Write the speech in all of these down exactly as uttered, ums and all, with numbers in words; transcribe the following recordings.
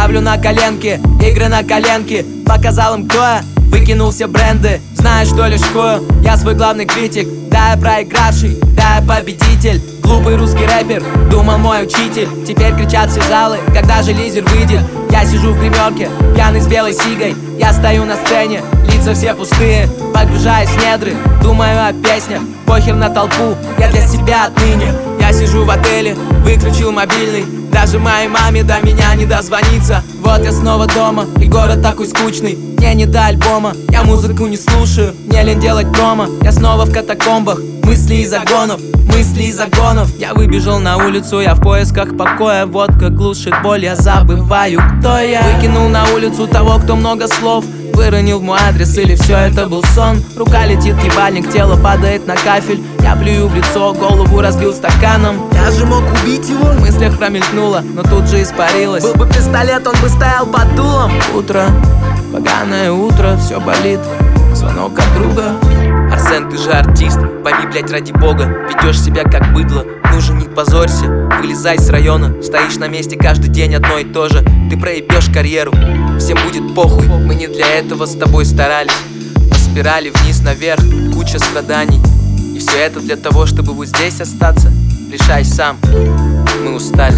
ставлю на коленки, игры на коленки. Показал им, кто я, выкинул все бренды. Знаешь, что лишкую, я свой главный критик. Да, я проигравший, да, я победитель. Глупый русский рэпер, думал мой учитель. Теперь кричат все залы, когда же лизер выйдет. Я сижу в гримерке, пьяный с белой сигой. Я стою на сцене, лица все пустые. Погружаюсь в недры, думаю о песнях. Похер на толпу, я для себя отныне. Я сижу в отеле, выключил мобильный. Даже моей маме до меня не дозвониться. Вот я снова дома, и город такой скучный. Мне не до альбома, я музыку не слушаю. Мне лень делать промо, я снова в катакомбах. Мысли из загонов, мысли из загонов. Я выбежал на улицу, я в поисках покоя. Водка глушит боль, я забываю, кто я. Выкинул на улицу того, кто много слов выронил в мой адрес, или все это был сон. Рука летит в ебальник, тело падает на кафель. Я плюю в лицо, голову разбил стаканом. Я же мог убить его, в мыслях промелькнуло, но тут же испарилось. Был бы пистолет, он бы стоял под дулом. Утро, поганое утро, все болит. Звонок от друга. Арсен, ты же артист, пойми, блять, ради бога. Ведешь себя как быдло, ну же не позорься. Вылезай с района, стоишь на месте каждый день одно и то же. Ты проебешь карьеру, всем будет похуй. Мы не для этого с тобой старались. По спирали вниз наверх, куча страданий. И все это для того, чтобы вот здесь остаться. Решай сам, мы устали.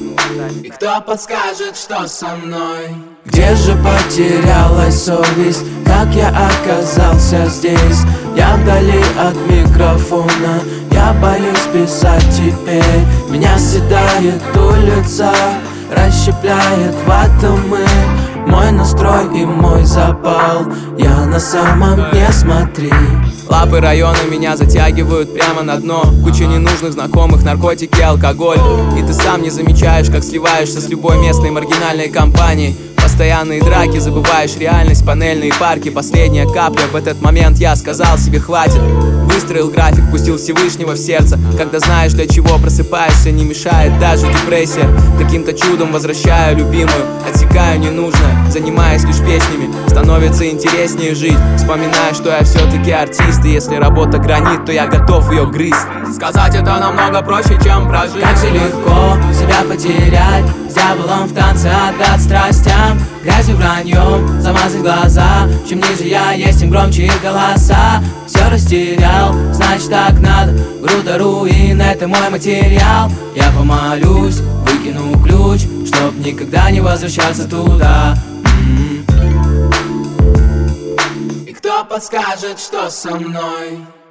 И кто подскажет, что со мной? Где же потерялась совесть? Как я оказался здесь? Я вдали от микрофона. Я боюсь писать теперь. Меня съедает улица, расщепляет в атомы мой настрой и мой запал. Я на самом дне, смотри. Лапы района меня затягивают прямо на дно. Куча ненужных знакомых, наркотики, алкоголь. И ты сам не замечаешь, как сливаешься с любой местной маргинальной компанией. Постоянные драки, забываешь реальность, панельные парки. Последняя капля, в этот момент я сказал себе хватит. Выстроил график, пустил Всевышнего в сердце. Когда знаешь, для чего просыпаешься, не мешает даже депрессия. Каким-то чудом возвращаю любимую, отсекаю ненужное, занимаясь лишь песнями. Становится интереснее жить, вспоминая, что я все-таки артист. И если работа гранит, то я готов ее грызть. Сказать это намного проще, чем прожить. Как же легко себя потерять, с дьяволом в танце отдать страстям. Грязью, враньем замазать глаза. Чем ниже я есть, тем громче их голоса. Все растерял, значит так надо. Груда руин, это мой материал. Я помолюсь, выкину ключ, чтоб никогда не возвращаться туда. М-м-м. И кто подскажет, что со мной?